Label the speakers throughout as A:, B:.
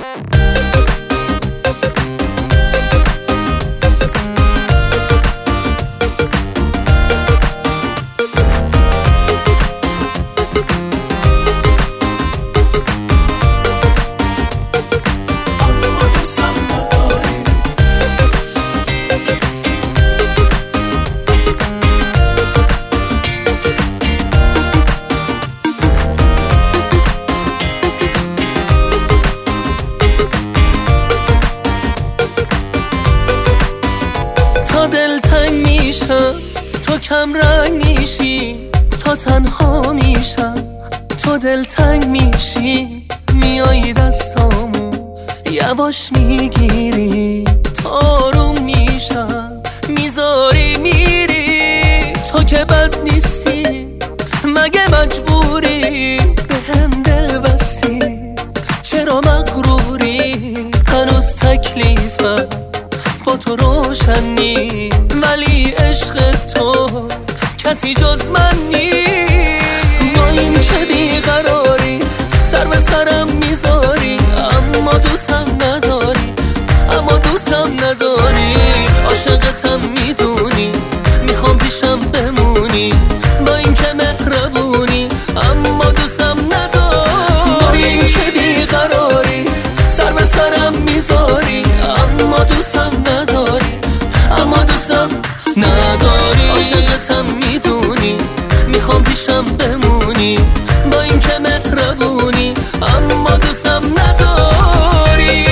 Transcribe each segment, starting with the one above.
A: دلتنگ میشم تو کم رنگ میشی، تا تنها میشم تو دلتنگ میشی، میایی دستامو یواش میگیری، تاروم میشم میذاری میری. تو که بد نیستی مگه مجبوری به هم دل بستی، چرا مغروری؟ هنوز تکلیفم با تو روشن نی، ولی عشق تو کسی جز من نی. با این که بیقراری سر به سرم میذاری، اما دوستم نداری، اما دوستم نداری. عاشقتم میدونی، میخوام پیشم بمونی، با این که مهربونی، اما دوستم نداری. با این که بیقراری سر به سرم میذاری، اما دوستم نداری، اما دوستم نداری. عاشقتم میدونی، میخوام پیشم بمونی، با این که مهربونی، اما دوستم نداری.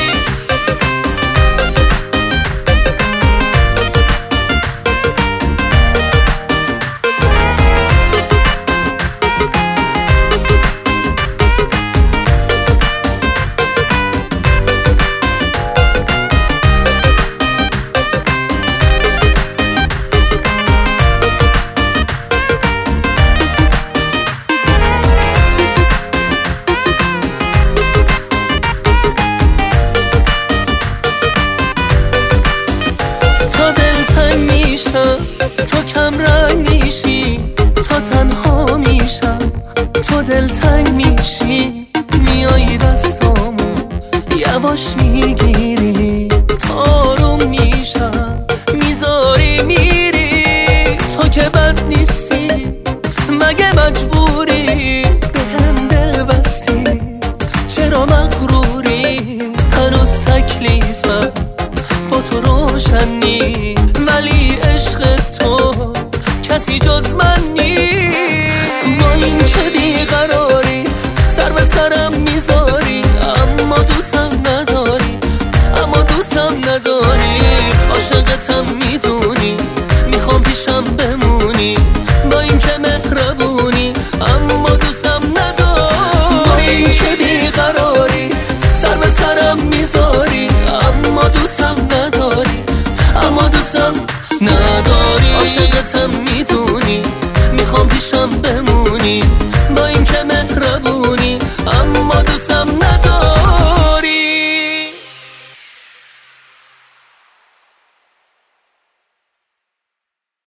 A: تو کم رنگ میشی، تا تنها میشم تو دلتنگ میشی، میایی دستامو یواش میگیری، تاروم میشم میذاری میری. تو که بد نیستی مگه مجبوری به هم دل بستی، چرا مغروری؟ هنوز تکلیفم با تو روشن نی، ولی عشق تو کسی جز من نی. با این که بیقراری سر به سرم میذاری، اما دوستم نداری، اما دوستم نداری. عاشقتم میدونی، میخوام پیشم بمونی، با این که مهربونی، اما دوستم نداری. با این که بیقراری سر به سرم میذاری، اما دوستم نداری، اما دوستم نداری. عاشقتم میدونی، میخوام پیشم بمونی، با این که مهربونی،